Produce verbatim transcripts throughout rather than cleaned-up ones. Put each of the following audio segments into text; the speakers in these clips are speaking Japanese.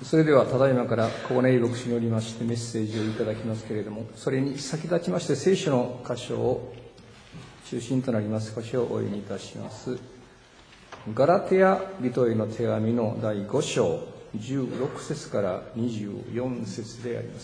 それではただいまから小金井牧師によりましてメッセージをいただきますけれども、それに先立ちまして聖書の箇所を中心となります箇所をお読みいたします。ガラテヤ人への手紙のだいご章じゅうろく節からにじゅうよん節であります。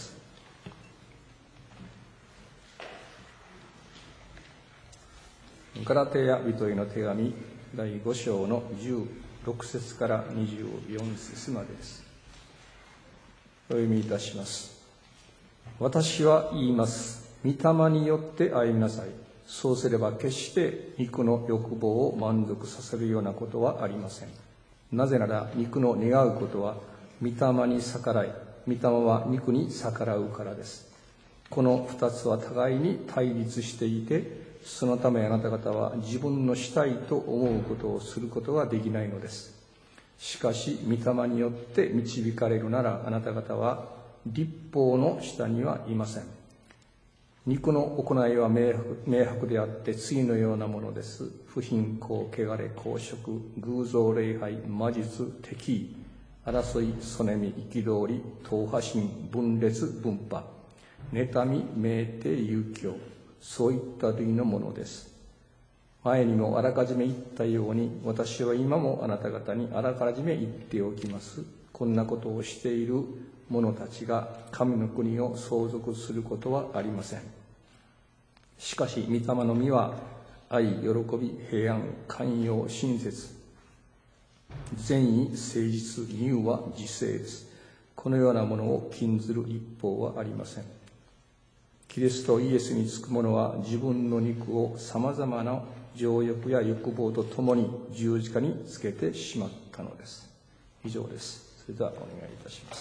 ガラテヤ人への手紙だいご章のじゅうろく節からにじゅうよん節までです。お読みいたします。私は言います。御霊によって歩みなさい。そうすれば決して肉の欲望を満足させるようなことはありません。なぜなら肉の願うことは御霊に逆らい、御霊は肉に逆らうからです。この二つは互いに対立していて、そのためあなた方は自分のしたいと思うことをすることができないのです。しかし御霊によって導かれるなら、あなた方は律法の下にはいません。肉の行いは明白、明白であって次のようなものです。不貧困、汚れ、公職、偶像礼拝、魔術、敵意、争い、そねみ、憤り、党派心、分裂、分派、妬み、酩酊、遊興、そういった類のものです。前にもあらかじめ言ったように、私は今もあなた方にあらかじめ言っておきます。こんなことをしている者たちが神の国を相続することはありません。しかし御霊の実は愛、喜び、平安、寛容、親切、善意、誠実、柔和、自制です。このようなものを禁ずる律法はありません。キリストイエスにつく者は自分の肉をさまざまな情欲や欲望とともに十字架につけてしまったのです。以上です。それではお願いいたします。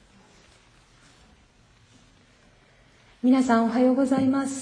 皆さんおはようございます。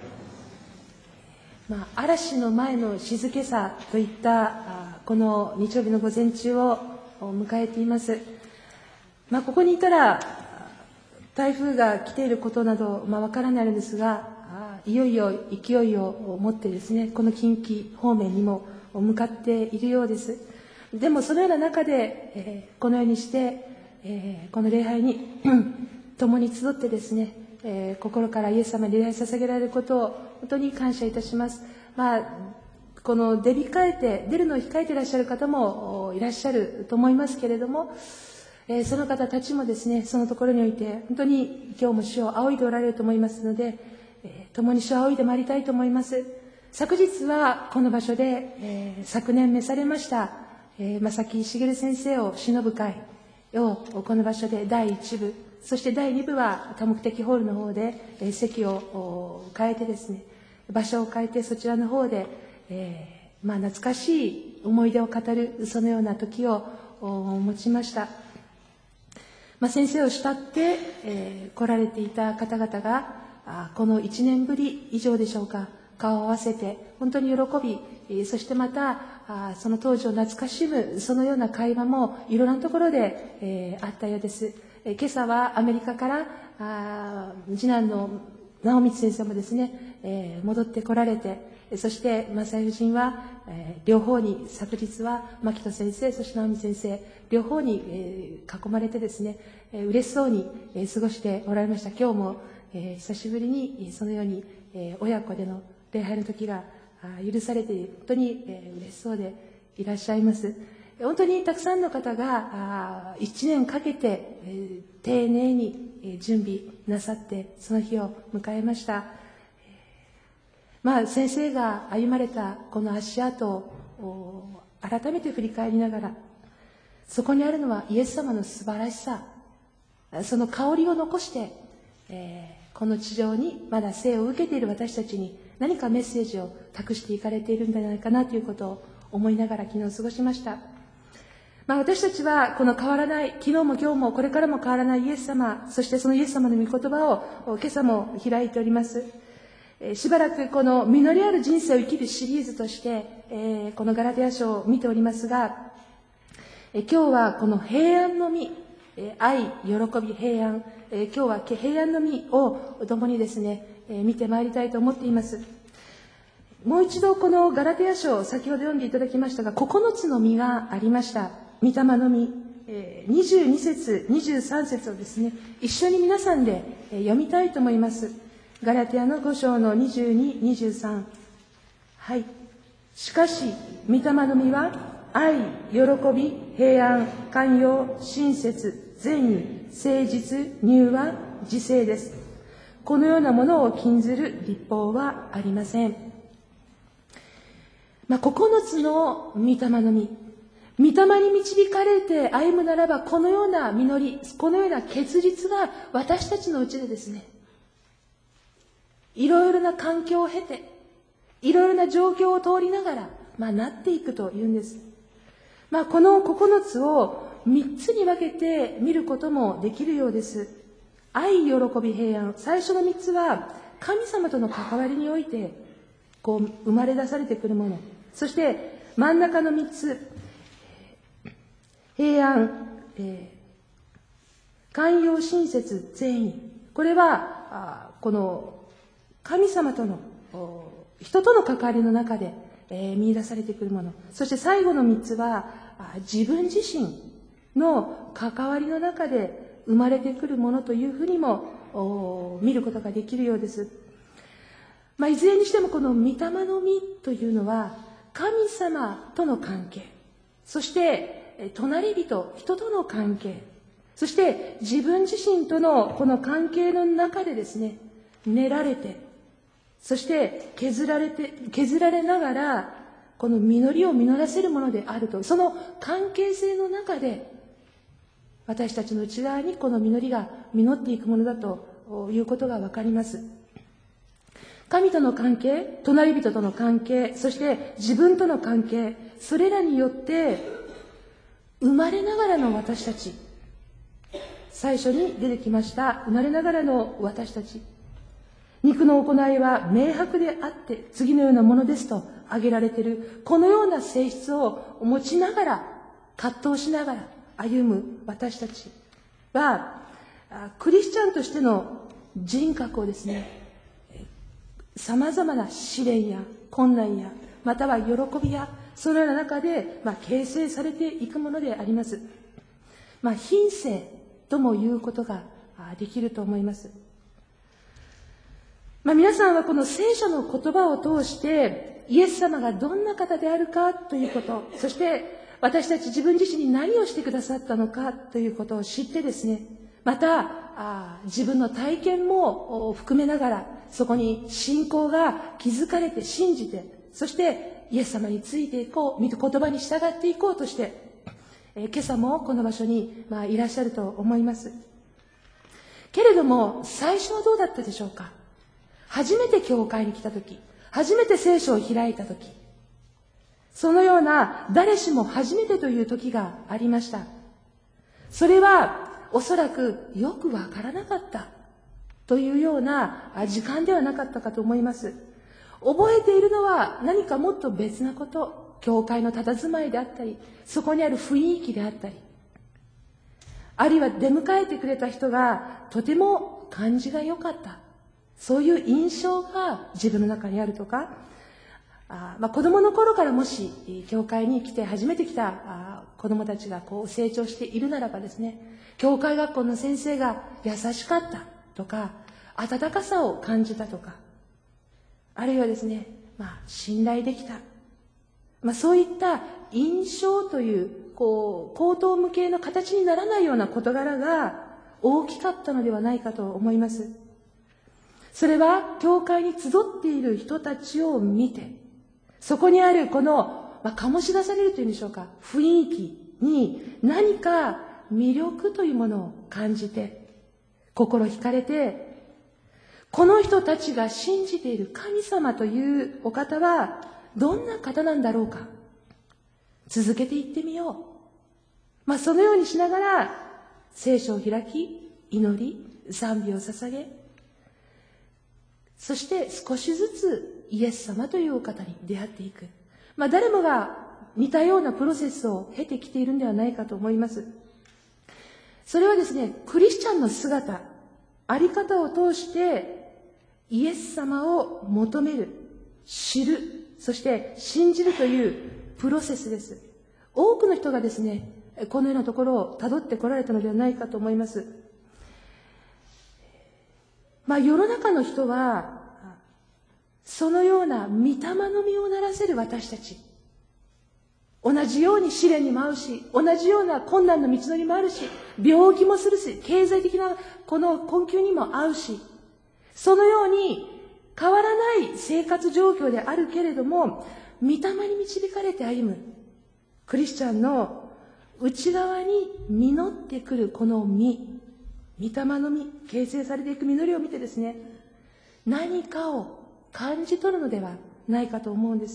まあ、嵐の前の静けさといったこの日曜日の午前中を迎えています。まあ、ここにいたら台風が来ていることなど、まあ、わからないのですが、いよいよ勢いを持ってですね、この近畿方面にも向かっているようです。でもそのような中で、えー、このようにして、えー、この礼拝に共に集ってですね、えー、心からイエス様に礼拝捧げられることを本当に感謝いたします。まあ、この出控えて、出るのを控えていらっしゃる方もいらっしゃると思いますけれども、えー、その方たちもですね、そのところにおいて本当に今日も主を仰いでおられると思いますので、えー、共に主を仰いでまいりたいと思います。昨日はこの場所で、えー、昨年召されました、えー、正木茂先生を偲ぶ会をこの場所でだいいち部、そしてだいに部は多目的ホールの方で、えー、席を変えてですね、場所を変えてそちらの方で、えーまあ、懐かしい思い出を語るそのような時を持ちました。まあ、先生を慕って、えー、来られていた方々があこのいちねんぶり以上でしょうか、顔を合わせて本当に喜び、えー、そしてまたあその当時を懐かしむそのような会話もいろんなところで、えー、あったようです。えー、今朝はアメリカからあ次男の直光先生もですね、えー、戻ってこられて、そして正井夫人は、えー、両方に昨日は牧人先生、そして直美先生両方に、えー、囲まれてですね、えー、嬉しそうに、えー、過ごしておられました。今日も、えー、久しぶりにそのように、えー、親子での礼拝の時が許されて本当に、えー、嬉しそうでいらっしゃいます。本当にたくさんの方がいちねんかけて、えー、丁寧に準備なさってその日を迎えました。まあ、先生が歩まれたこの足跡を改めて振り返りながら、そこにあるのはイエス様の素晴らしさ、その香りを残して、えー、この地上にまだ生を受けている私たちに何かメッセージを託していかれているんじゃないかなということを思いながら昨日過ごしました。まあ、私たちはこの変わらない、昨日も今日もこれからも変わらないイエス様、そしてそのイエス様の御言葉を今朝も開いております。しばらくこの実りある人生を生きるシリーズとして、えー、このガラテヤ書を見ておりますが、えー、今日はこの平安の実、えー、愛、喜び、平安、えー、今日は平安の実を共にですね、えー、見てまいりたいと思っています。もう一度このガラテヤ書を先ほど読んでいただきましたが、ここのつの実がありました。御霊の実、 にじゅうに節、にじゅうさん節をですね、一緒に皆さんで読みたいと思います。ガラテヤのご章のにじゅうに、にじゅうさん。はい。しかし、御霊の実は、愛、喜び、平安、寛容、親切、善意、誠実、柔和、自制です。このようなものを禁ずる律法はありません。まあ、ここのつの御霊の実。御霊に導かれて歩むならば、このような実り、このような結実が私たちのうちでですね、いろいろな環境を経て、いろいろな状況を通りながら、まあ、なっていくというんです。まあ、このここのつを三つに分けて見ることもできるようです。愛、喜び、平安。最初の三つは、神様との関わりにおいて、こう、生まれ出されてくるもの。そして、真ん中の三つ、平安、えー、寛容、親切、善意。これは、あこの、神様との、人との関わりの中で、えー、見出されてくるもの。そして最後の三つは、自分自身の関わりの中で生まれてくるものというふうにも見ることができるようです。まあ、いずれにしてもこの御霊の実というのは神様との関係、そして隣人、人との関係、そして自分自身とのこの関係の中でですね、練られて、そして削られて、削られながら、この実りを実らせるものであると、その関係性の中で、私たちの内側にこの実りが実っていくものだということがわかります。神との関係、隣人との関係、そして自分との関係、それらによって生まれながらの私たち、最初に出てきました生まれながらの私たち、肉の行いは明白であって次のようなものですと挙げられている、このような性質を持ちながら、葛藤しながら歩む私たちは、クリスチャンとしての人格をですね、様々な試練や困難や、または喜びや、そのような中で、まあ、形成されていくものであります。まあ、品性とも言うことができると思います。まあ、皆さんはこの聖書の言葉を通して、イエス様がどんな方であるかということ、そして私たち自分自身に何をしてくださったのかということを知ってですね、またあ自分の体験も含めながら、そこに信仰が築かれて信じて、そしてイエス様についていこう、御言葉に従っていこうとして、え今朝もこの場所に、まあ、いらっしゃると思います。けれども、最初はどうだったでしょうか。初めて教会に来たとき、初めて聖書を開いたとき、そのような誰しも初めてという時がありました。それはおそらくよくわからなかったというような時間ではなかったかと思います。覚えているのは何かもっと別なこと、教会の佇まいであったり、そこにある雰囲気であったり、あるいは出迎えてくれた人がとても感じが良かった。そういう印象が自分の中にあるとか、あまあ、子供の頃からもし教会に来て初めて来たあ子供たちがこう成長しているならばですね、教会学校の先生が優しかったとか、温かさを感じたとか、あるいはですね、まあ、信頼できた、まあ、そういった印象というこう口頭無形の形にならないような事柄が大きかったのではないかと思います。それは教会に集っている人たちを見て、そこにあるこの、まあ、醸し出されるというんでしょうか、雰囲気に何か魅力というものを感じて、心惹かれて、この人たちが信じている神様というお方はどんな方なんだろうか。続けていってみよう。まあ、そのようにしながら聖書を開き、祈り、賛美を捧げ、そして少しずつイエス様というお方に出会っていく。まあ、誰もが似たようなプロセスを経てきているんではないかと思います。それはですね、クリスチャンの姿、あり方を通してイエス様を求める、知る、そして信じるというプロセスです。多くの人がですね、 このようなところをたどってこられたのではないかと思います。まあ、世の中の人は、そのような御霊の実をならせる私たち、同じように試練にも遭うし、同じような困難の道のりもあるし、病気もするし、経済的なこの困窮にも遭うし、そのように変わらない生活状況であるけれども、御霊に導かれて歩むクリスチャンの内側に実ってくるこの実、御霊の実、形成されていく実りを見てですね、何かを感じ取るのではないかと思うんです。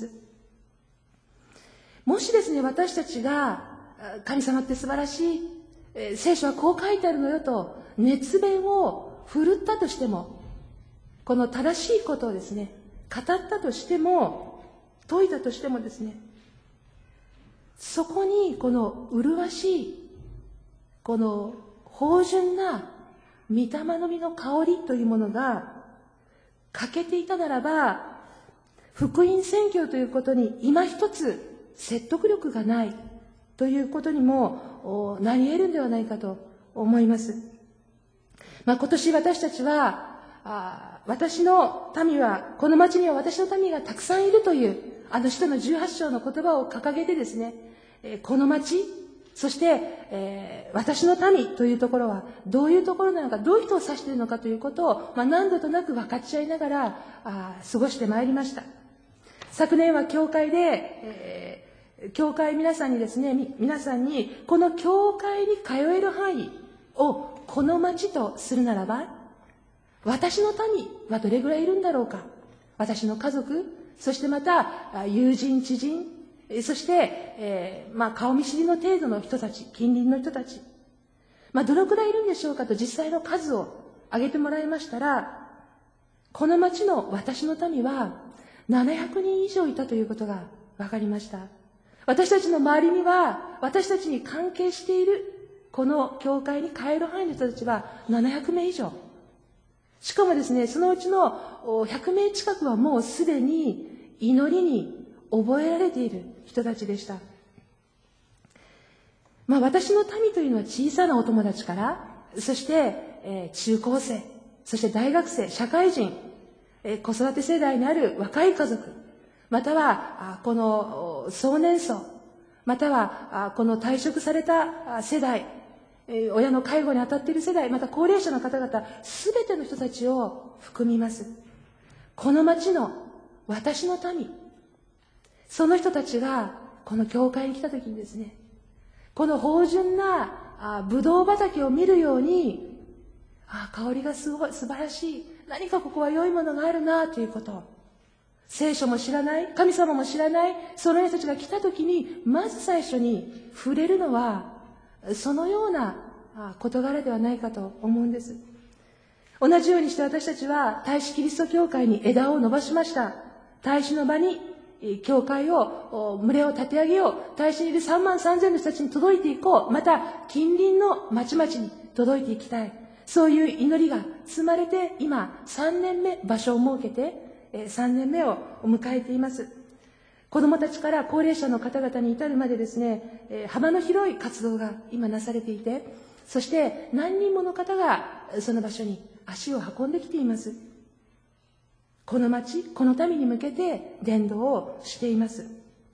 もしですね、私たちが神様って素晴らしい、えー、聖書はこう書いてあるのよと熱弁を振るったとしても、この正しいことをですね、語ったとしても、説いたとしてもですね、そこにこの麗しい、この芳醇な御霊の実の香りというものが欠けていたならば、福音宣教ということに今一つ説得力がないということにもなり得るんではないかと思います。まあ、今年私たちは、あ私の民は、この町には私の民がたくさんいるという、あの使徒のじゅうはち章の言葉を掲げてですね、えー、この町、そして、えー、私の民というところはどういうところなのか、どういう人を指しているのかということを、まあ、何度となく分かち合いながらあ過ごしてまいりました。昨年は教会で、えー教会皆さんにですね、皆さんに、この教会に通える範囲をこの町とするならば、私の民はどれぐらいいるんだろうか。私の家族、そしてまた友人、知人、そして、えー、まあ顔見知りの程度の人たち、近隣の人たち、まあどのくらいいるんでしょうかと実際の数を挙げてもらいましたら、この町の私の民はななひゃくにん以上いたということが分かりました。私たちの周りには、私たちに関係している、この教会に通える範囲の人たちはななひゃくめい以上。しかもですね、そのうちのひゃくめい近くはもうすでに祈りに覚えられている人たちでした。まあ私の民というのは小さなお友達から、そして、えー、中高生、そして大学生、社会人、えー、子育て世代にある若い家族、または、この壮年層、または、この退職された世代、親の介護に当たっている世代、また高齢者の方々、すべての人たちを含みます。この町の私の民、その人たちがこの教会に来たときにですね、この芳醇なブドウ畑を見るように、あ香りがすごい素晴らしい、何かここは良いものがあるなということを、聖書も知らない、神様も知らない、その人たちが来たときに、まず最初に触れるのは、そのような事柄ではないかと思うんです。同じようにして私たちは、大使キリスト教会に枝を伸ばしました。大使の場に、教会を、群れを立て上げよう。大使にいるさんまんさんぜんの人たちに届いていこう。また、近隣の町々に届いていきたい。そういう祈りが積まれて、今、さんねんめ、場所を設けて、さんねんめを迎えています。子どもたちから高齢者の方々に至るまでですね、幅の広い活動が今なされていて、そして何人もの方がその場所に足を運んできています。この町、この民に向けて伝道をしています。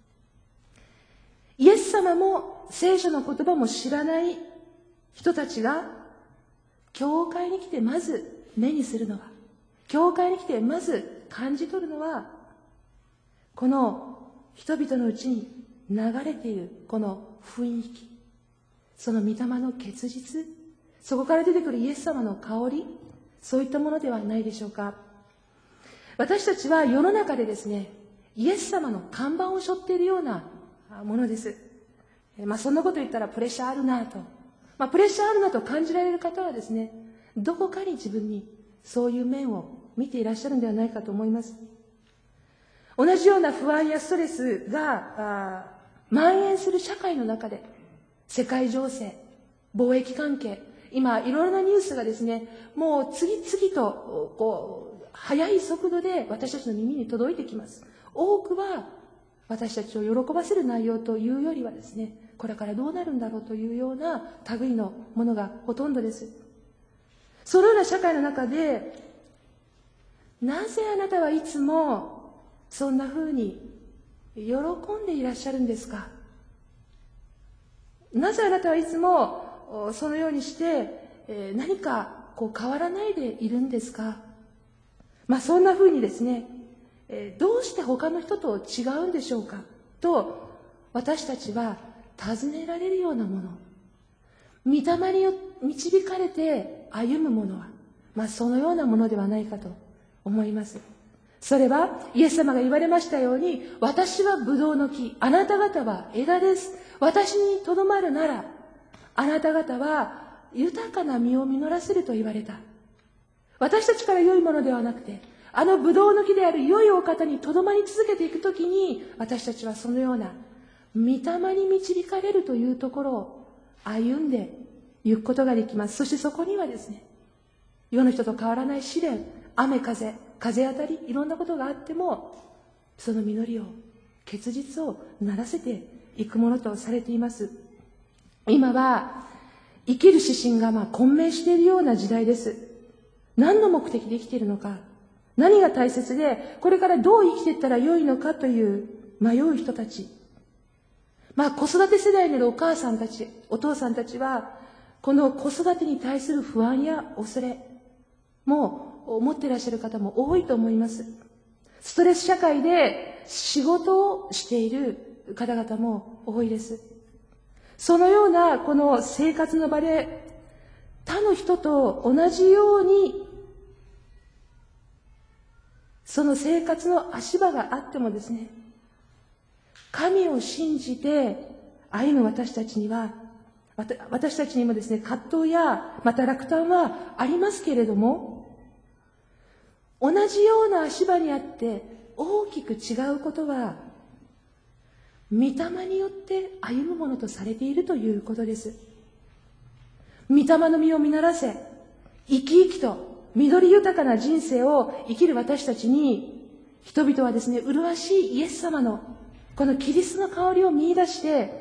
イエス様も聖書の言葉も知らない人たちが教会に来てまず目にするのは、教会に来てまず感じ取るのは、この人々のうちに流れているこの雰囲気、その御霊の結実、そこから出てくるイエス様の香り、そういったものではないでしょうか。私たちは世の中でですね、イエス様の看板を背負っているようなものです。まあそんなこと言ったらプレッシャーあるなと、まあプレッシャーあるなと感じられる方はですね、どこかに自分にそういう面を見ていらっしゃるんではないかと思います。同じような不安やストレスが蔓延する社会の中で、世界情勢、貿易関係、今いろいろなニュースがですね、もう次々とこう速い速度で私たちの耳に届いてきます。多くは私たちを喜ばせる内容というよりはですね、 これからどうなるんだろうというような類のものがほとんどです。そのような社会の中で、なぜあなたはいつもそんなふうに喜んでいらっしゃるんですか？なぜあなたはいつもそのようにして何かこう変わらないでいるんですか？まあそんなふうにですね、どうして他の人と違うんでしょうかと私たちは尋ねられるようなもの、御霊に導かれて歩むものは、まあそのようなものではないかと思います。それはイエス様が言われましたように、私はブドウの木、あなた方は枝です。私にとどまるなら、あなた方は豊かな実を実らせると言われた。私たちから良いものではなくて、あのブドウの木である良いお方にとどまり続けていくときに、私たちはそのような御霊に導かれるというところを歩んでいくことができます。そしてそこにはですね、世の人と変わらない試練、雨風、風当たり、いろんなことがあっても、その実りを、結実をならせていくものとされています。今は生きる指針がまあ混迷しているような時代です。何の目的で生きているのか、何が大切で、これからどう生きていったらよいのかという迷う人たち。まあ子育て世代にいるお母さんたち、お父さんたちは、この子育てに対する不安や恐れも持っていらっしゃる方も多いと思います。ストレス社会で仕事をしている方々も多いです。そのようなこの生活の場で他の人と同じようにその生活の足場があってもですね、神を信じて歩む私たちには、私たちにもですね、葛藤やまた落胆はありますけれども、同じような足場にあって大きく違うことは、御霊によって歩むものとされているということです。御霊の実を実らせ、生き生きと緑豊かな人生を生きる私たちに、人々はですね、麗しいイエス様のこのキリストの香りを見出して、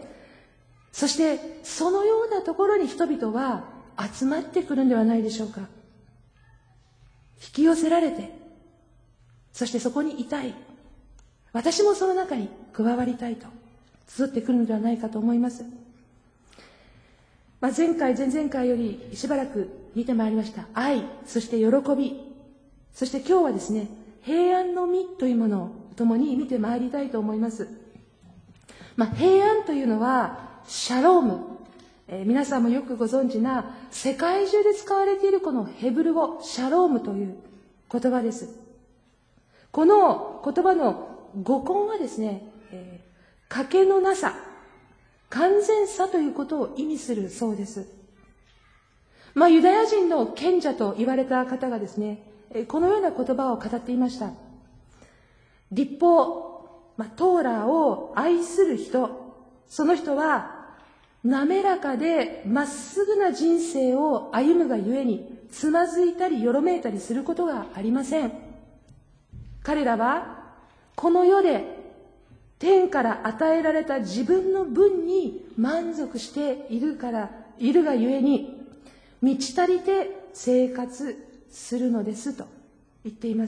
そしてそのようなところに人々は集まってくるんではないでしょうか。引き寄せられて、そしてそこにいたい、私もその中に加わりたいと集ってくるのではないかと思います。まあ、前回前々回よりしばらく見てまいりました愛、そして喜び、そして今日はですね、平安の実というものを共に見てまいりたいと思います。まあ、平安というのはシャローム、えー、皆さんもよくご存知な世界中で使われているこのヘブル語シャロームという言葉です。この言葉の語根はですね、えー、賭けのなさ、完全さということを意味するそうです。まあ、ユダヤ人の賢者と言われた方がですね、このような言葉を語っていました。律法、まあ、トーラーを愛する人、その人は滑らかでまっすぐな人生を歩むがゆえに、つまずいたりよろめいたりすることがありません。彼らはこの世で天から与えられた自分の分に満足しているからいるがゆえに、満ち足りて生活するのですと言っています。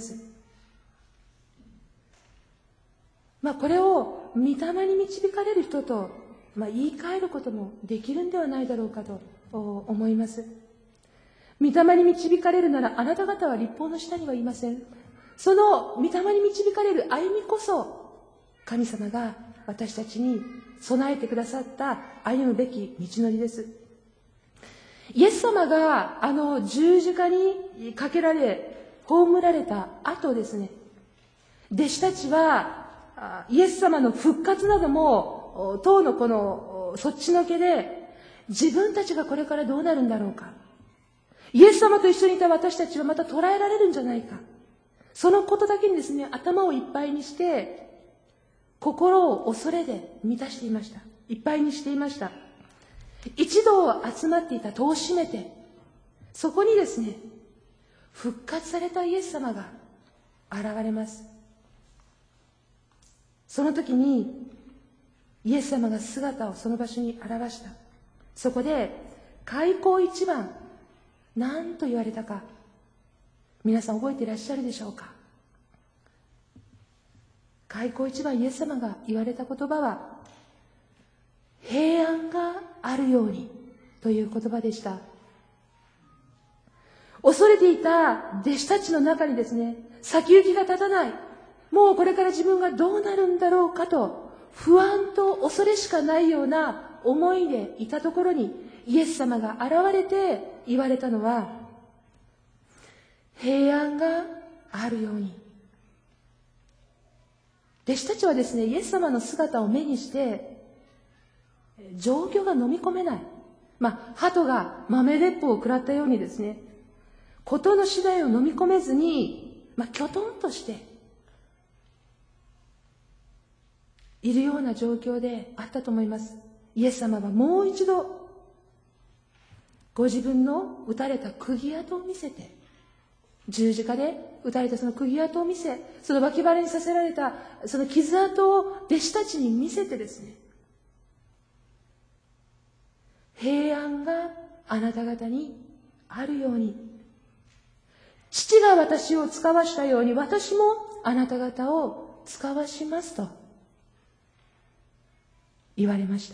まあこれを御霊に導かれる人と、まあ、言い換えることもできるんではないだろうかと思います。御霊に導かれるなら、あなた方は律法の下にはいません。その御霊に導かれる歩みこそ、神様が私たちに備えてくださった歩むべき道のりです。イエス様があの十字架にかけられ葬られた後ですね、弟子たちはイエス様の復活なども当のこのそっちのけで、自分たちがこれからどうなるんだろうか、イエス様と一緒にいた私たちはまた捉えられるんじゃないか、そのことだけにですね、頭をいっぱいにして心を恐れで満たしていました。いっぱいにしていました。一度集まっていた戸を閉めて、そこにですね、復活されたイエス様が現れます。その時にイエス様が姿をその場所に現した。そこで開口一番何と言われたか、皆さん覚えていらっしゃるでしょうか。開口一番イエス様が言われた言葉は、平安があるようにという言葉でした。恐れていた弟子たちの中にですね、先行きが立たない、もうこれから自分がどうなるんだろうかと不安と恐れしかないような思いでいたところに、イエス様が現れて言われたのは、平安があるように。弟子たちはですね、イエス様の姿を目にして状況が飲み込めない、まあ鳩が豆鉄砲を食らったようにですね、事の次第を飲み込めずに、まあ、きょとんとしているような状況であったと思います。イエス様はもう一度ご自分の打たれた釘跡を見せて、十字架で打たれたその釘跡を見せ、その脇腹にさせられたその傷跡を弟子たちに見せてですね、平安があなた方にあるように、父が私を使わしたように私もあなた方を使わしますと言われました。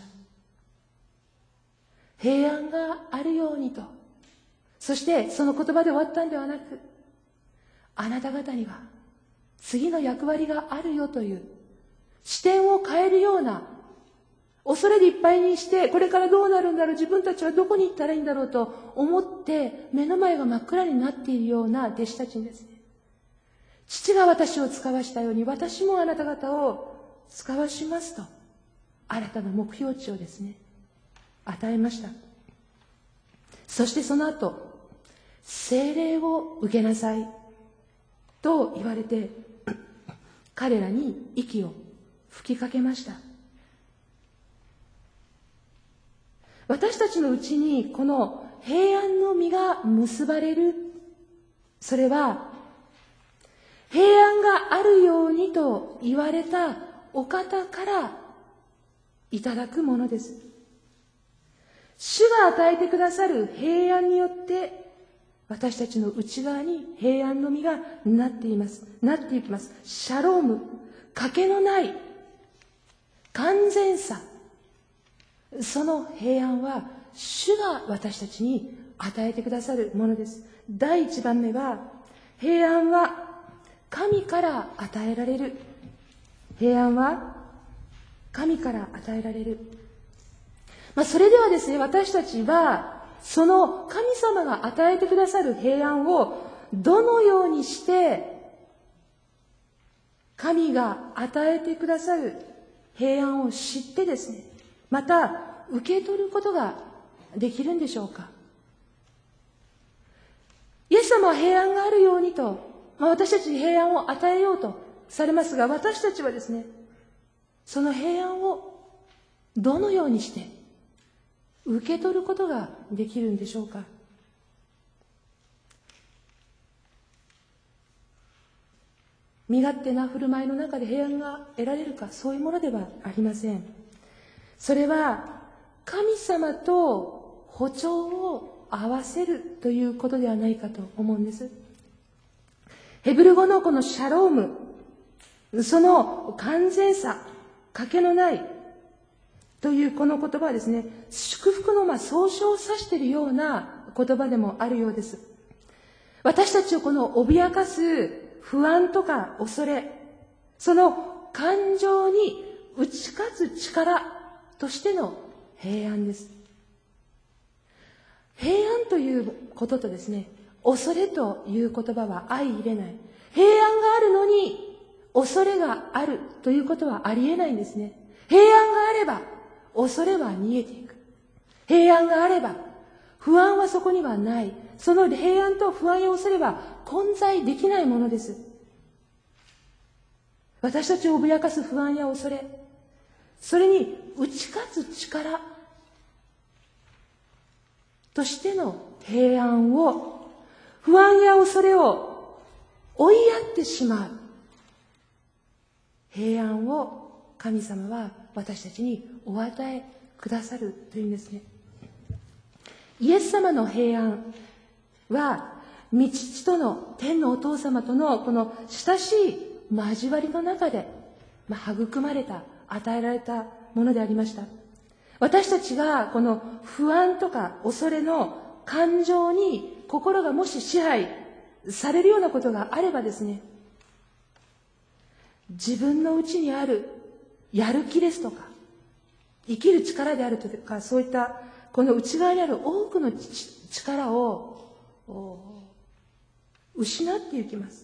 平安があるようにと。そしてその言葉で終わったんではなく、あなた方には次の役割があるよという視点を変えるような、恐れでいっぱいにして、これからどうなるんだろう、自分たちはどこに行ったらいいんだろうと思って目の前が真っ暗になっているような弟子たちにですね、父が私を使わしたように私もあなた方を使わしますと、新たな目標値をですね与えました。そしてその後、聖霊を受けなさいと言われて、彼らに息を吹きかけました。私たちのうちにこの平安の実が結ばれる、それは平安があるようにと言われたお方からいただくものです。主が与えてくださる平安によって私たちの内側に平安の実がなっていますなっていきます。シャローム、欠けのない完全さ、その平安は主が私たちに与えてくださるものです。第一番目は、平安は神から与えられる。平安は神から与えられる。まあ、それではですね、私たちはその神様が与えてくださる平安をどのようにして神が与えてくださる平安を知ってですね、また受け取ることができるんでしょうか。イエス様は平安があるようにと、まあ、私たちに平安を与えようとされますが、私たちはですね、その平安をどのようにして受け取ることができるんでしょうか。身勝手な振る舞いの中で平安が得られるか、そういうものではありません。それは神様と歩調を合わせるということではないかと思うんです。ヘブル語のこのシャローム、その完全さ、欠けのないというこの言葉はですね、祝福のまあ総称を指しているような言葉でもあるようです。私たちをこの脅かす不安とか恐れ、その感情に打ち勝つ力としての平安です。平安ということとですね、恐れという言葉は相入れない。平安があるのに恐れがあるということはありえないんですね。平安があれば恐れは逃げていく。平安があれば不安はそこにはない。その平安と不安や恐れは混在できないものです。私たちを脅かす不安や恐れ、それに打ち勝つ力としての平安を、不安や恐れを追いやってしまう平安を神様は私たちにお与えくださるというんですね。イエス様の平安は、御父との天のお父様とのこの親しい交わりの中で、まあ、育まれた、与えられたものでありました。私たちがこの不安とか恐れの感情に心がもし支配されるようなことがあればですね、自分の内にあるやる気ですとか、生きる力であるとか、そういったこの内側にある多くの力を失っていきます。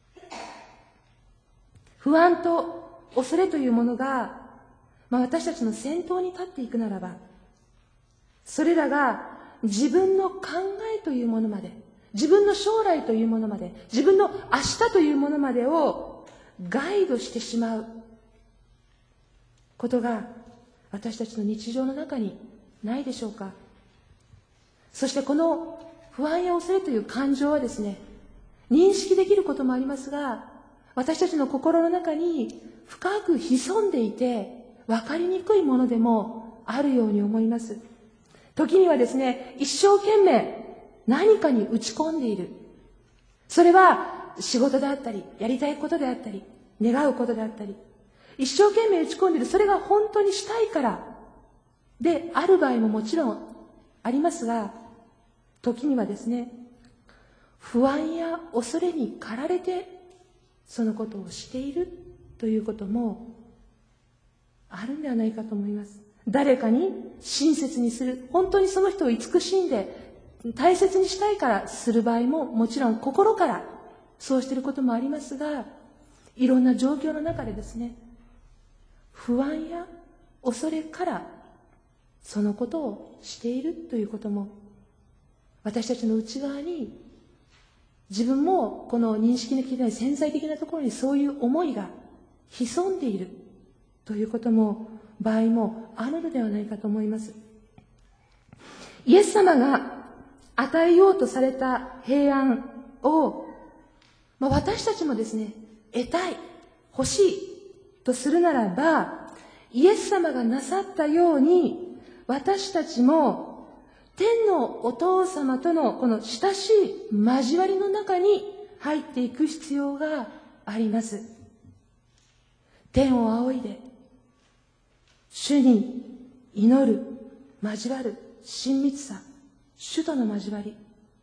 不安と恐れというものが、まあ、私たちの先頭に立っていくならば、それらが自分の考えというものまで、自分の将来というものまで、自分の明日というものまでをガイドしてしまうことが私たちの日常の中にないでしょうか。そしてこの不安や恐れという感情はですね、認識できることもありますが、私たちの心の中に深く潜んでいて分かりにくいものでもあるように思います。時にはですね、一生懸命何かに打ち込んでいる。それは仕事であったり、やりたいことであったり、願うことであったり、一生懸命打ち込んでいる。それが本当にしたいからである場合ももちろんありますが、時にはですね、不安や恐れに駆られてそのことをしているということもあるんではないかと思います。誰かに親切にする、本当にその人を慈しんで大切にしたいからする場合ももちろん心からそうしていることもありますが、いろんな状況の中でですね、不安や恐れからそのことをしているということも、私たちの内側に自分もこの認識のきれない潜在的なところにそういう思いが潜んでいるということも場合もあるのではないかと思います。イエス様が与えようとされた平安を、まあ、私たちもですね、得たい、欲しいとするならば、イエス様がなさったように私たちも天のお父様とのこの親しい交わりの中に入っていく必要があります。天を仰いで主に祈る、交わる親密さ、主との交わり。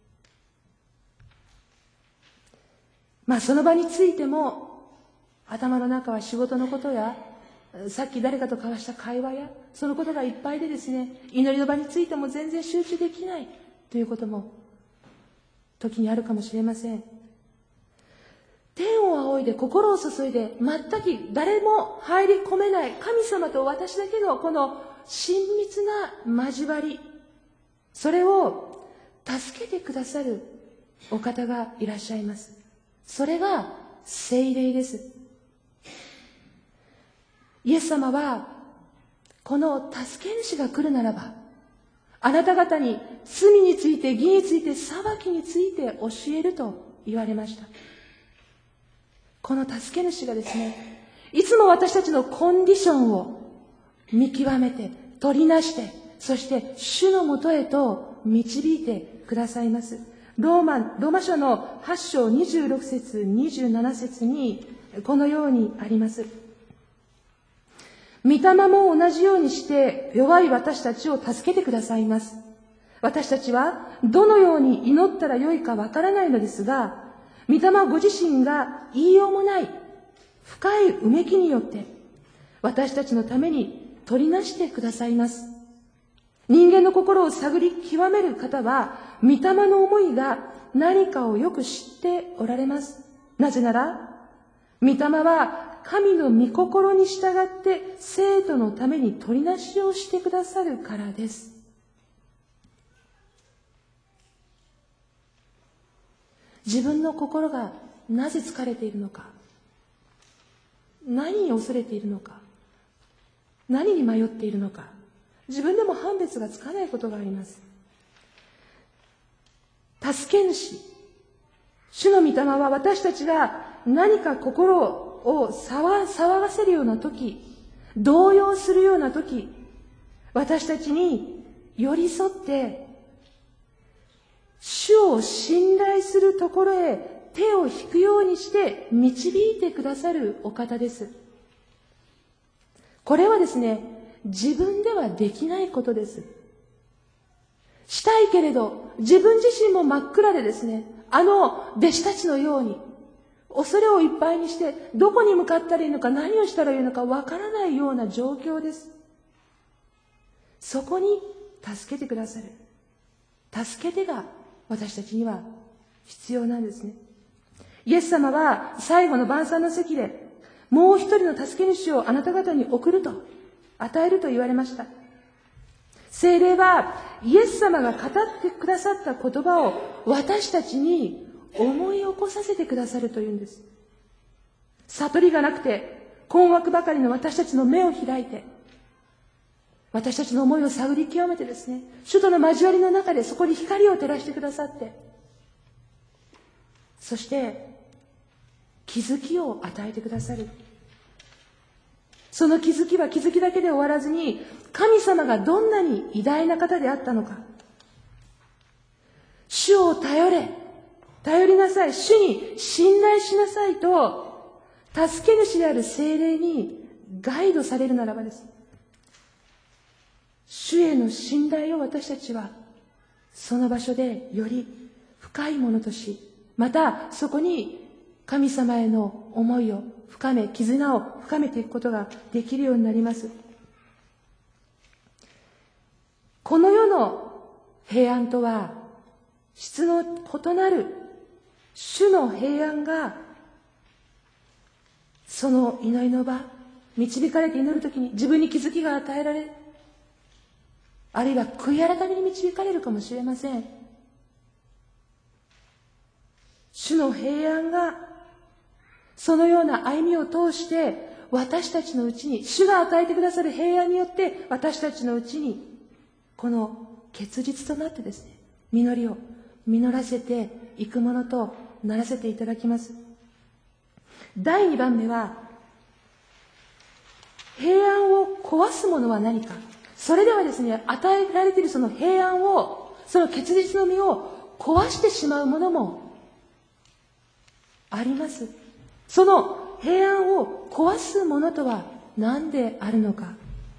まあその場についても頭の中は仕事のことやさっき誰かと交わした会話やそのことがいっぱいでですね、祈りの場についても全然集中できないということも時にあるかもしれません。天を仰いで心を注いで全く誰も入り込めない神様と私だけのこの親密な交わり、それを助けてくださるお方がいらっしゃいます。それが聖霊です。イエス様はこの助け主が来るならば、あなた方に罪について義について裁きについて教えると言われました。この助け主がですね、いつも私たちのコンディションを見極めて取りなして、そして主のもとへと導いてくださいます。ローマ、ローマ書のはち章にじゅうろく節にじゅうなな節にこのようにあります。御霊も同じようにして弱い私たちを助けてくださいます。私たちはどのように祈ったらよいかわからないのですが、御霊ご自身が言いようもない深いうめきによって私たちのために取りなしてくださいます。人間の心を探り極める方は、御霊の思いが何かをよく知っておられます。なぜなら、御霊は神の御心に従って生徒のために取りなしをしてくださるからです。自分の心がなぜ疲れているのか、何に恐れているのか、何に迷っているのか、自分でも判別がつかないことがあります。助け主、主の御霊は私たちが何か心を騒がせるような時、 動揺するような時、私たちに寄り添って、主を信頼するところへ手を引くようにして導いてくださるお方です。これはですね、自分ではできないことです。したいけれど、自分自身も真っ暗でですね、あの弟子たちのように、恐れをいっぱいにして、どこに向かったらいいのか、何をしたらいいのかわからないような状況です。そこに助けてくださる。助けてが私たちには必要なんですね。イエス様は最後の晩餐の席で、もう一人の助け主をあなた方に送ると、与えると言われました。聖霊はイエス様が語ってくださった言葉を私たちに思い起こさせてくださるというんです。悟りがなくて困惑ばかりの私たちの目を開いて、私たちの思いを探り極めてですね、主との交わりの中でそこに光を照らしてくださって、そして気づきを与えてくださる。その気づきは気づきだけで終わらずに、神様がどんなに偉大な方であったのか、主を頼れ、頼りなさい、主に信頼しなさいと、助け主である聖霊にガイドされるならばです。主への信頼を私たちは、その場所でより深いものとし、またそこに神様への思いを深め、絆を深めていくことができるようになります。この世の平安とは、質の異なる主の平安が、その祈りの場、導かれて祈るときに自分に気づきが与えられ、あるいは悔い改めに導かれるかもしれません。主の平安が、そのような歩みを通して、私たちのうちに、主が与えてくださる平安によって、私たちのうちに、この結実となってですね、実りを実らせていくものとならせていただきます。だいにばんめは、平安を壊すものは何か。それではですね、与えられているその平安を、その結実の実を壊してしまうものもあります。その平安を壊すものとは何であるのか。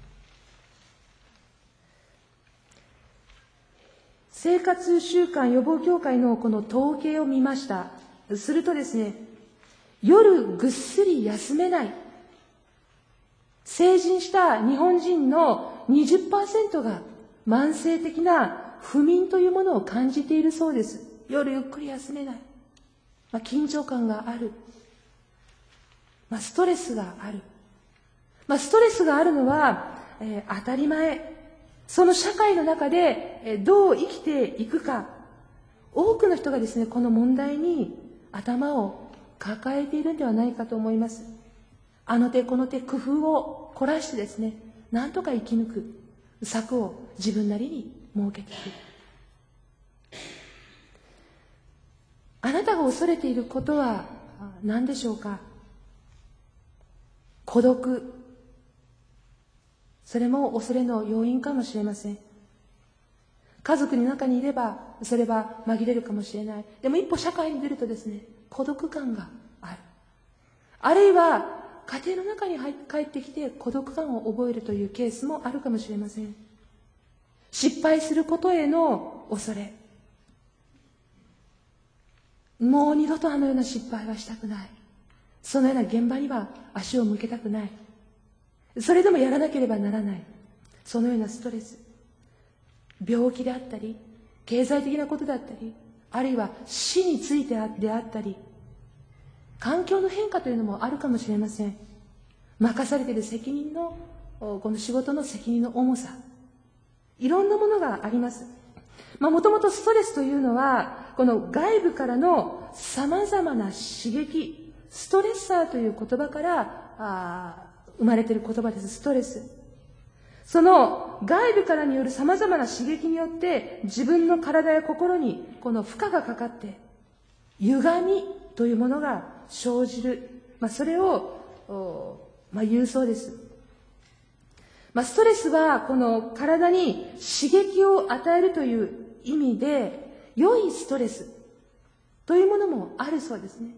生活習慣予防協会のこの統計を見ました。するとですね、夜ぐっすり休めない。成人した日本人の にじゅっパーセント が慢性的な不眠というものを感じているそうです。夜ゆっくり休めない。まあ、緊張感がある。まあ、ストレスがある。まあ、ストレスがあるのは、えー、当たり前。その社会の中で、えー、どう生きていくか。多くの人がですね、この問題に頭を抱えているんではないかと思います。あの手この手工夫を凝らしてですね、なんとか生き抜く策を自分なりに設けていく。あなたが恐れていることは何でしょうか。孤独。それも恐れの要因かもしれません。家族の中にいればそれは紛れるかもしれない。でも一歩社会に出るとですね、孤独感がある。あるいは家庭の中に入帰ってきて孤独感を覚えるというケースもあるかもしれません。失敗することへの恐れ。もう二度とあのような失敗はしたくない。そのような現場には足を向けたくない。それでもやらなければならない。そのようなストレス。病気であったり、経済的なことだったり、あるいは死についてであったり、環境の変化というのもあるかもしれません。任されている責任の、この仕事の責任の重さ。いろんなものがあります。まあ、もともとストレスというのは、この外部からの様々な刺激、ストレッサーという言葉からあ生まれている言葉です、ストレス。その外部からによる様々な刺激によって自分の体や心にこの負荷がかかって歪みというものが生じる。まあ、それを、まあ、言うそうです。 まあ、ストレスはこの体に刺激を与えるという意味で、良いストレスというものもあるそうですね。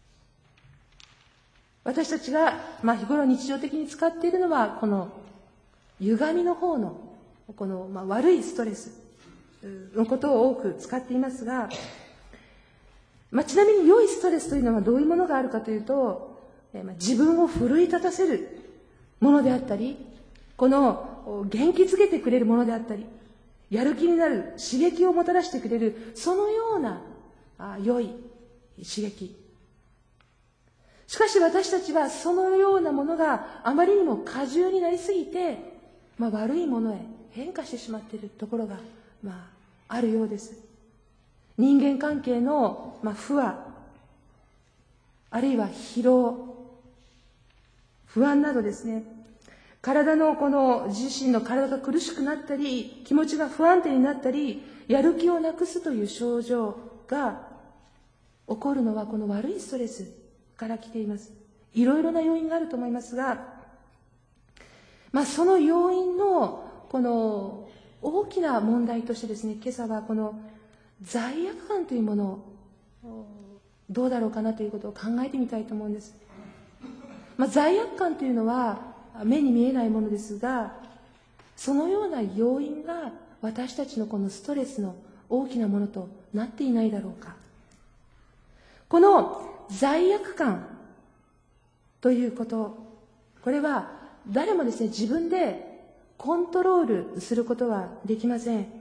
私たちが、まあ、日頃日常的に使っているのは、この歪みの方の、この、まあ、悪いストレスのことを多く使っていますが、まあ、ちなみに良いストレスというのはどういうものがあるかというと、えまあ、自分を奮い立たせるものであったり、この元気づけてくれるものであったり、やる気になる刺激をもたらしてくれる、そのようなあ良い刺激。しかし私たちはそのようなものがあまりにも過重になりすぎて、まあ、悪いものへ変化してしまっているところが、まあ、あるようです。人間関係の、まあ、不和、あるいは疲労、不安などですね、体のこの自身の体が苦しくなったり、気持ちが不安定になったり、やる気をなくすという症状が起こるのはこの悪いストレスから来ています。いろいろな要因があると思いますが、まあその要因のこの大きな問題としてですね、今朝はこの罪悪感というものをどうだろうかなということを考えてみたいと思うんです。まあ、罪悪感というのは目に見えないものですが、そのような要因が私たちのこのストレスの大きなものとなっていないだろうか。この罪悪感ということ、これは誰もですね、自分でコントロールすることはできません。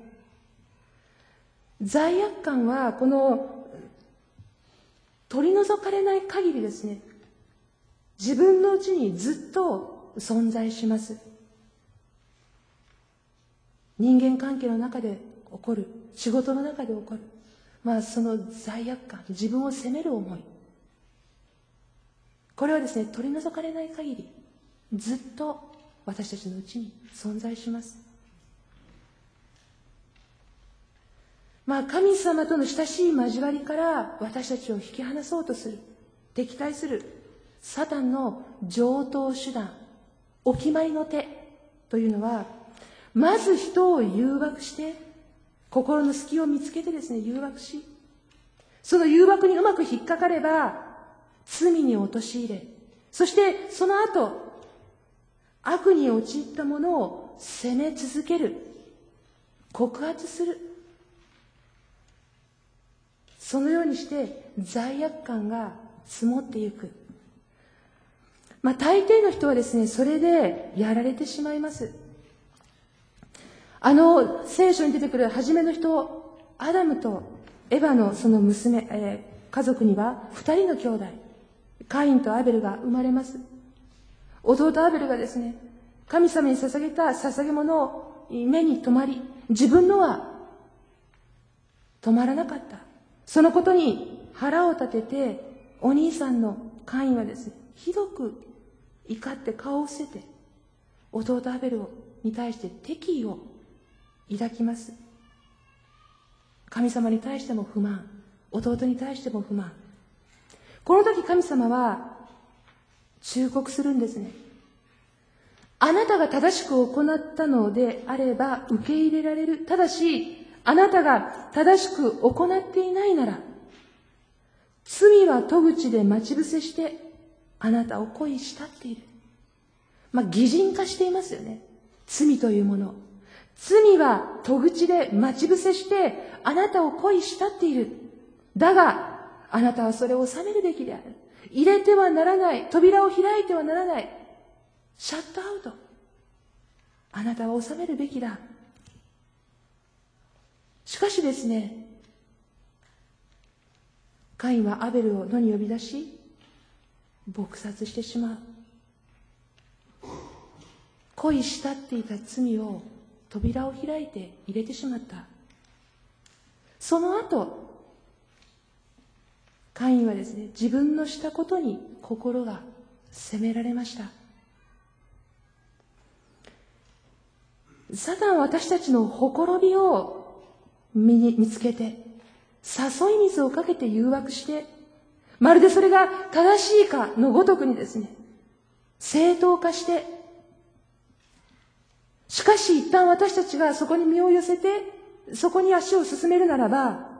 罪悪感はこの取り除かれない限りですね、自分のうちにずっと存在します。人間関係の中で起こる、仕事の中で起こる、まあその罪悪感、自分を責める思い、これはですね、取り除かれない限りずっと私たちのうちに存在します。まあ神様との親しい交わりから私たちを引き離そうとする、敵対するサタンの常套手段、お決まりの手というのは、まず人を誘惑して、心の隙を見つけてですね、誘惑し、その誘惑にうまく引っかかれば、罪に陥れ、そしてその後、悪に陥ったものを責め続ける、告発する。そのようにして罪悪感が積もっていく。まあ大抵の人はですね、それでやられてしまいます。あの聖書に出てくる初めの人、アダムとエヴァのその娘、えー、家族には二人の兄弟、カインとアベルが生まれます。弟アベルがですね、神様に捧げた捧げ物を目に留まり、自分のは止まらなかった。そのことに腹を立てて、お兄さんのカインはですね、ひどく怒って顔を伏せて、弟アベルに対して敵意を抱きます。神様に対しても不満、弟に対しても不満。この時神様は忠告するんですね。あなたが正しく行ったのであれば受け入れられる。ただし、あなたが正しく行っていないなら、罪は戸口で待ち伏せしてあなたを恋したっている。まあ擬人化していますよね、罪というもの。罪は戸口で待ち伏せしてあなたを恋したっている。だがあなたはそれを収めるべきである。入れてはならない。扉を開いてはならない。シャットアウト。あなたは収めるべきだ。しかしですね、カインはアベルを野に呼び出し、撲殺してしまう。恋したっていた罪を扉を開いて入れてしまった。その後、カインはですね、自分のしたことに心が責められました。サタンは私たちのほころびを見に見つけて、誘い水をかけて誘惑して、まるでそれが正しいかのごとくにですね、正当化して、 しかし一旦私たちがそこに身を寄せて、そこに足を進めるならば、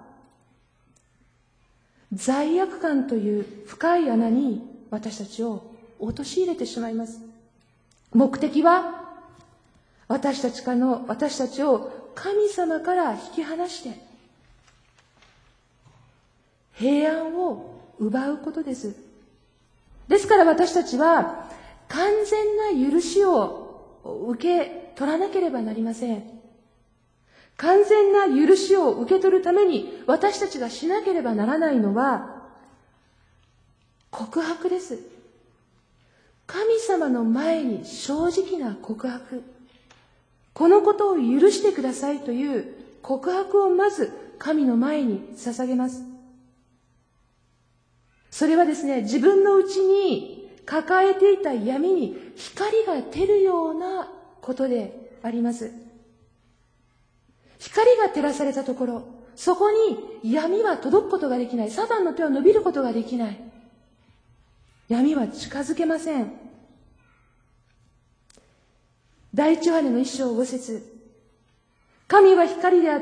罪悪感という深い穴に私たちを陥れてしまいます。目的は、私たちからの、私たちを神様から引き離して、平安を奪うことです。ですから私たちは、完全な許しを受け取らなければなりません。完全な許しを受け取るために私たちがしなければならないのは告白です。神様の前に正直な告白。このことを許してくださいという告白をまず神の前に捧げます。それはですね、自分の内に抱えていた闇に光が照るようなことであります。光が照らされたところ、そこに闇は届くことができない。サタンの手は伸びることができない。闇は近づけません。第一ヨハネの一章五節。神は光であって、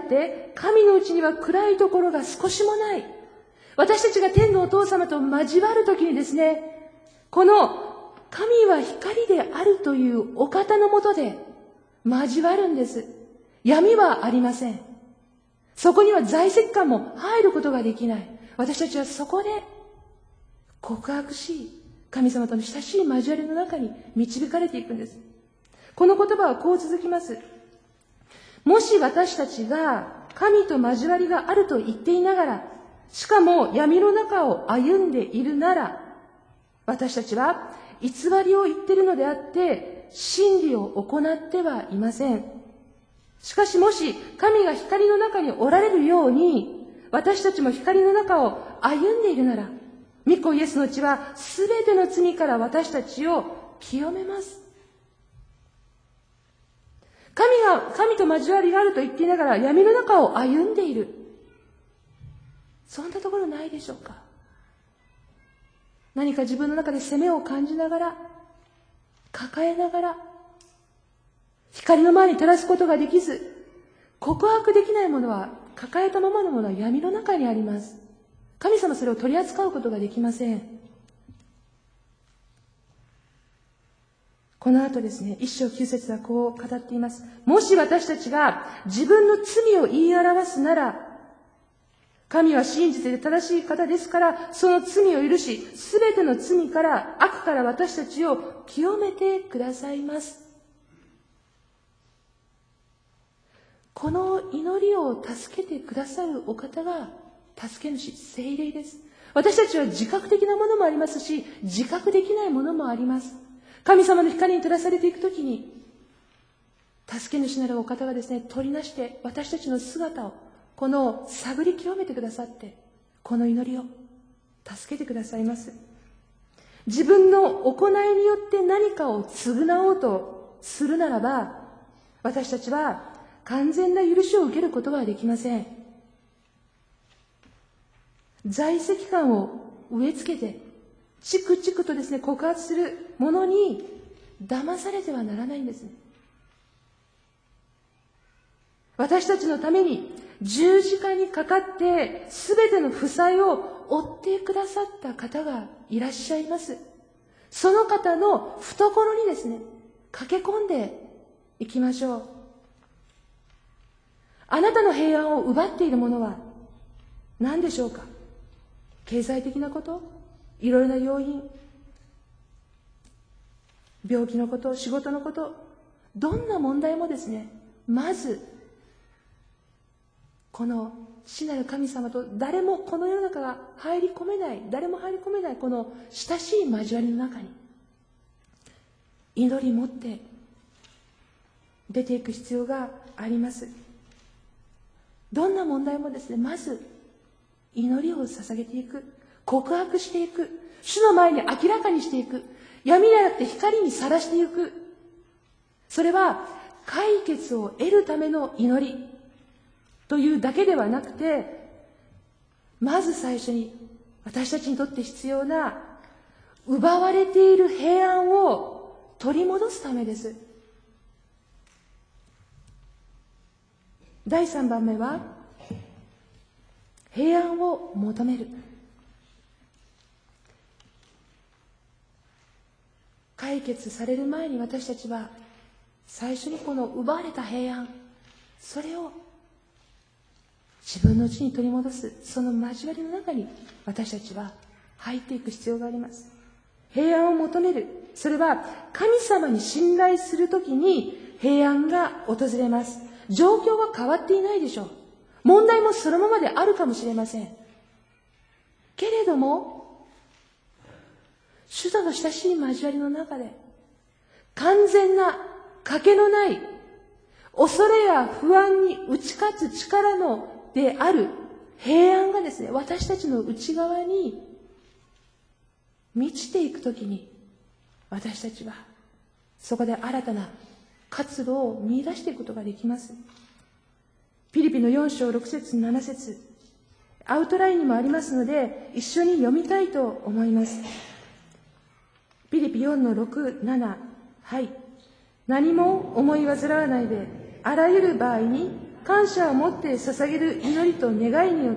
神のうちには暗いところが少しもない。私たちが天のお父様と交わるときにですね、この神は光であるというお方のもとで交わるんです。闇はありません。そこには在籍感も入ることができない。私たちはそこで告白し、神様との親しい交わりの中に導かれていくんです。この言葉はこう続きます。もし私たちが神と交わりがあると言っていながら、しかも闇の中を歩んでいるなら、私たちは偽りを言っているのであって、真理を行ってはいません。しかしもし神が光の中におられるように、私たちも光の中を歩んでいるなら、御子イエスの血はすべての罪から私たちを清めます。神が、神と交わりがあると言っていながら闇の中を歩んでいる。そんなところないでしょうか。何か自分の中で責めを感じながら、抱えながら、光の前に照らすことができず、告白できないものは、抱えたままのものは闇の中にあります。神様それを取り扱うことができません。この後ですね、一章九節はこう語っています。もし私たちが自分の罪を言い表すなら、神は真実で正しい方ですから、その罪を許し、すべての罪から、悪から私たちを清めてくださいます。この祈りを助けてくださるお方が、助け主、聖霊です。私たちは自覚的なものもありますし、自覚できないものもあります。神様の光に照らされていくときに、助け主なるお方がですね、取りなして私たちの姿を、この探り清めてくださって、この祈りを助けてくださいます。自分の行いによって何かを償おうとするならば、私たちは完全な許しを受けることはできません。在籍感を植え付けて、チクチクとですね、告発するものに騙されてはならないんですね。私たちのために十字架にかかって全ての負債を負ってくださった方がいらっしゃいます。その方の懐にですね、駆け込んでいきましょう。あなたの平安を奪っているものは何でしょうか。経済的なこと、いろいろな要因、病気のこと、仕事のこと、どんな問題もですね、まずこの父なる神様と誰もこの世の中が入り込めない、誰も入り込めないこの親しい交わりの中に祈り持って出ていく必要があります。どんな問題もですね、まず祈りを捧げていく、告白していく、主の前に明らかにしていく、闇ではなくて光にさらしていく。それは解決を得るための祈りというだけではなくて、まず最初に私たちにとって必要な奪われている平安を取り戻すためです。 だいさんばんめは、平安を求める。解決される前に私たちは、最初にこの奪われた平安、それを自分のうちに取り戻す、その交わりの中に私たちは入っていく必要があります。平安を求める。それは神様に信頼するときに平安が訪れます。状況は変わっていないでしょう。問題もそのままであるかもしれません。けれども、主との親しい交わりの中で、完全な賭けのない、恐れや不安に打ち勝つ力のである平安がですね、私たちの内側に満ちていくときに、私たちはそこで新たな活路を見出していくことができます。ピリピのよん章ろく節なな節、アウトラインにもありますので、一緒に読みたいと思います。ピリピよんのろく、なな、はい。何も思い煩わないで、あらゆる場合に感謝を持って捧げる祈りと願いによって、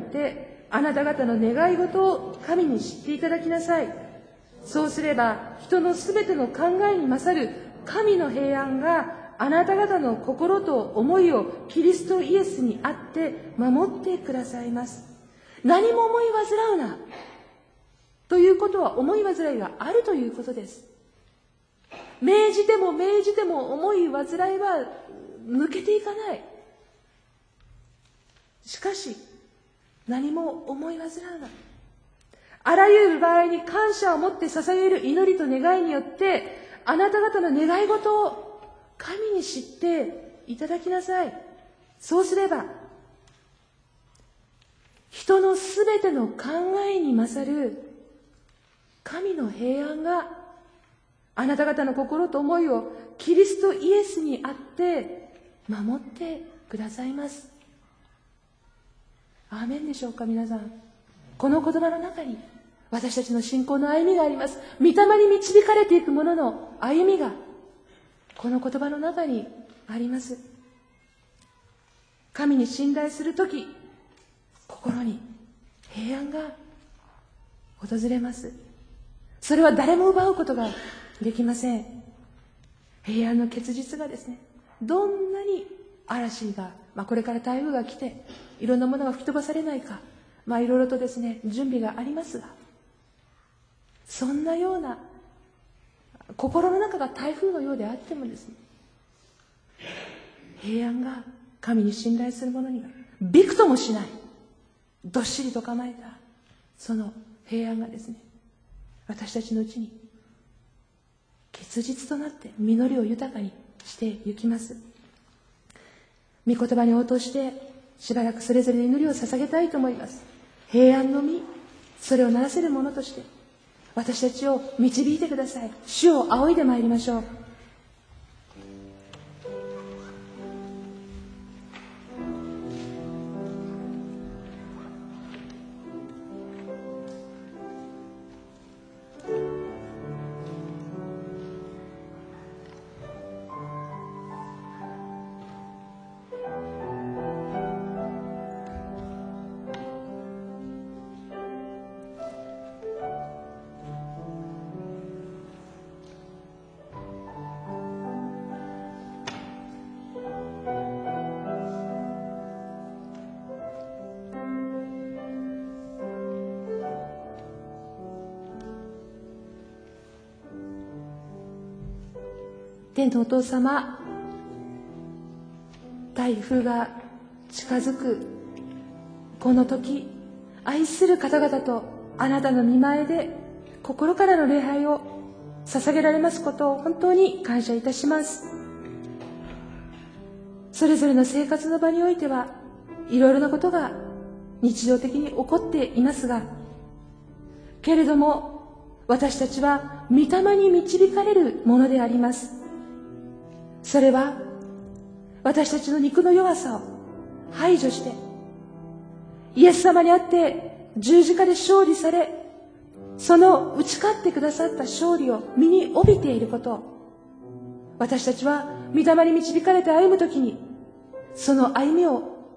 あなた方の願い事を神に知っていただきなさい。そうすれば、人のすべての考えに勝る神の平安が、あなた方の心と思いをキリストイエスにあって守ってくださいます。何も思い煩うな。ということは、思い煩いがあるということです。命じても命じても思い煩いは抜けていかない。しかし、何も思い煩うな。あらゆる場合に感謝を持って捧げる祈りと願いによって、あなた方の願い事を神に知っていただきなさい。そうすれば、人のすべての考えに勝る神の平安があなた方の心と思いをキリストイエスにあって守ってくださいます。アーメンでしょうか、皆さん。この言葉の中に私たちの信仰の歩みがあります。御霊に導かれていく者の歩みがこの言葉の中にあります。神に信頼するとき、心に平安が訪れます。それは誰も奪うことができません。平安の結実がですね、どんなに嵐が、まあ、これから台風が来ていろんなものが吹き飛ばされないか、まあいろいろとですね準備がありますが、そんなような心の中が台風のようであってもですね、平安が神に信頼する者にはびくともしない、どっしりと構えたその平安がですね、私たちのうちに結実となって実りを豊かにしていきます。御言葉に応答してしばらくそれぞれの祈りを捧げたいと思います。平安の実、それをならせるものとして私たちを導いてください。主を仰いでまいりましょう。天のお父様、台風が近づくこの時、愛する方々とあなたの御前で心からの礼拝を捧げられますことを本当に感謝いたします。それぞれの生活の場においてはいろいろなことが日常的に起こっていますが、けれども私たちは御霊に導かれるものであります。それは私たちの肉の弱さを排除して、イエス様にあって十字架で勝利され、その打ち勝ってくださった勝利を身に帯びていること、私たちは御霊に導かれて歩むときにその歩みを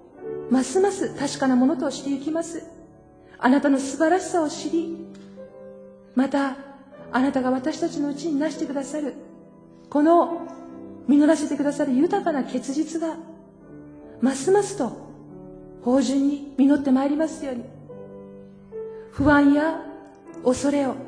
ますます確かなものとしてゆきます。あなたの素晴らしさを知り、またあなたが私たちのうちになしてくださるこの実らせてくださる豊かな結実がますますと芳醇に実ってまいりますように、不安や恐れを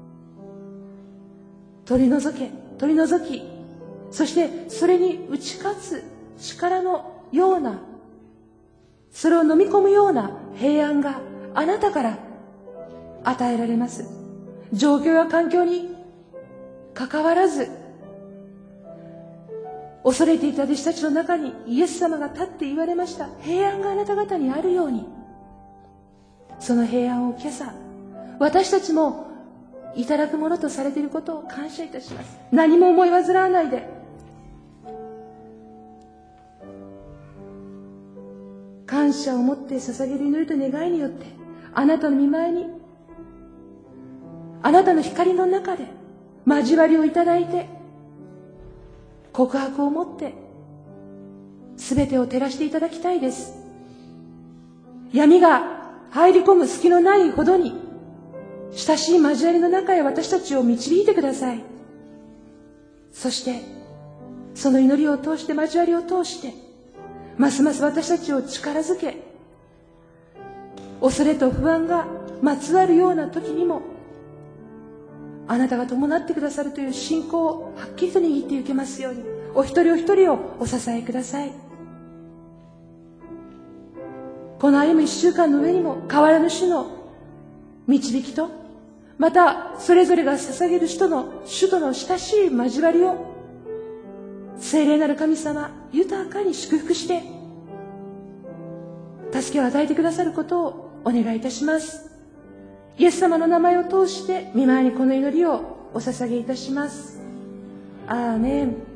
取り除け取り除き、そしてそれに打ち勝つ力のような、それを飲み込むような平安があなたから与えられます。状況や環境に関わらず、恐れていた弟子たちの中にイエス様が立って言われました。平安があなた方にあるように。その平安を今朝、私たちもいただくものとされていることを感謝いたします。何も思い煩わないで、感謝を持って捧げる祈りと願いによって、あなたの御前に、あなたの光の中で交わりをいただいて、告白を持って全てを照らしていただきたいです。闇が入り込む隙のないほどに親しい交わりの中へ私たちを導いてください。そしてその祈りを通して、交わりを通してますます私たちを力づけ、恐れと不安がまつわるような時にもあなたが伴ってくださるという信仰をはっきりと握っていけますように、お一人お一人をお支えください。この歩む一週間の上にも変わらぬ主の導きと、またそれぞれが捧げる人の主との親しい交わりを聖霊なる神様豊かに祝福して助けを与えてくださることをお願いいたします。イエス様の名前を通して御前にこの祈りをお捧げいたします。アーメン。